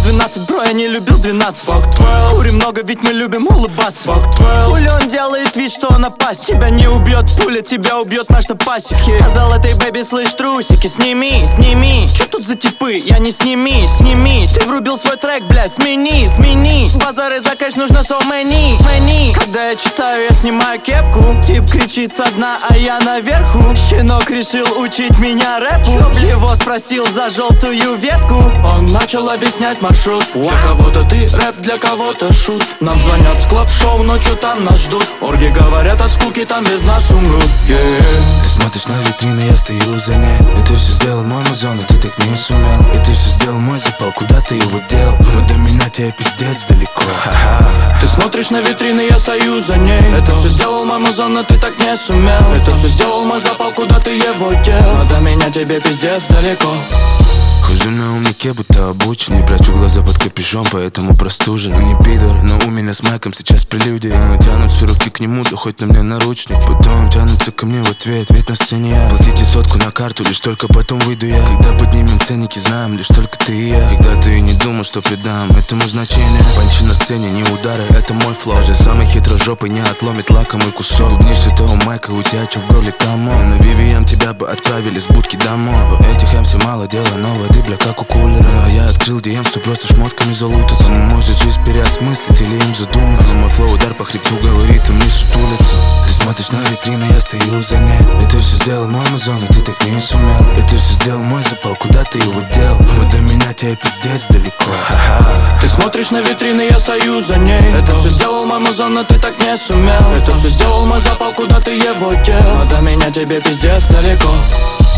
в 12, бро, я не любил 12. Fuck 12. Курим много, ведь мы любим улыбаться. Fuck 12. Хули он делает вид, что он опасен. Тебя не убьет пуля, тебя убьет наш топасик. Сказал этой бэби, слышь, трусики, сними, сними. Чё тут за типы? Я не сними, сними. Ты врубил свой трек, блядь, смени, смени. Базары за кэш нужно so many, many. Когда я читаю, я снимаю кепку. Тип кричит со дна, а я наверху. Щенок решил учить меня рэпу. Его спросил за желтую ветку. Он начал объяснять маршрут. Для кого-то ты рэп, для кого-то шут. Нам звонят с клаб-шоу, ночью там нас ждут. Орги говорят от скуки, там без нас умрут. Ты смотришь на витрины, я стою за ней. И ты все сделал мой музон, и ты так не сумел. И ты все сделал мой запал, куда ты его дел? Но до меня тебе пиздец далеко. Ты смотришь на витрины, я стою за ней. Это все сделал мой музон, но ты так не сумел. Это все сделал мой запал, куда ты его дел? Но до меня тебе пиздец далеко. Хожу на умнике, будто обученный. Прячу глаза под капюшон, поэтому простужен. Не пидор, но у меня с майком сейчас прелюдия. Тянутся руки к нему, да хоть на мне наручник. Потом тянутся ко мне в ответ, ведь на сцене я. Платите сотку на карту, лишь только потом выйду я. Когда поднимем ценники, знаем лишь только ты и я. Когда ты и не думал, что придам этому значение. Панчи на сцене, не удары, это мой флоу. Даже самый хитрожопый не отломит лакомый кусок. Бубнишь ты у майка, у тебя чё в горле, камон. На VVM тебя бы отправили с будки домой. У этих МС мало дела, но воды, бля, как у кулера. А я открыл DM, что просто шмотками залутаться. Может жизнь переосмыслить или им задуматься. Но мой флоу удар по хребту говорит, им не сутулиться. Ты смотришь на витрины, я стою за ней. И ты все сделал мой музон, и ты так не сумел. И ты все сделал мой запал, куда ты его дел? Но до меня тебе пиздец далеко. Ты смотришь на витрины, я стою за ней. Это все сделал мой музон, но ты так не сумел. Это все сделал мой запал, куда ты его дел? Но до меня тебе пиздец далеко.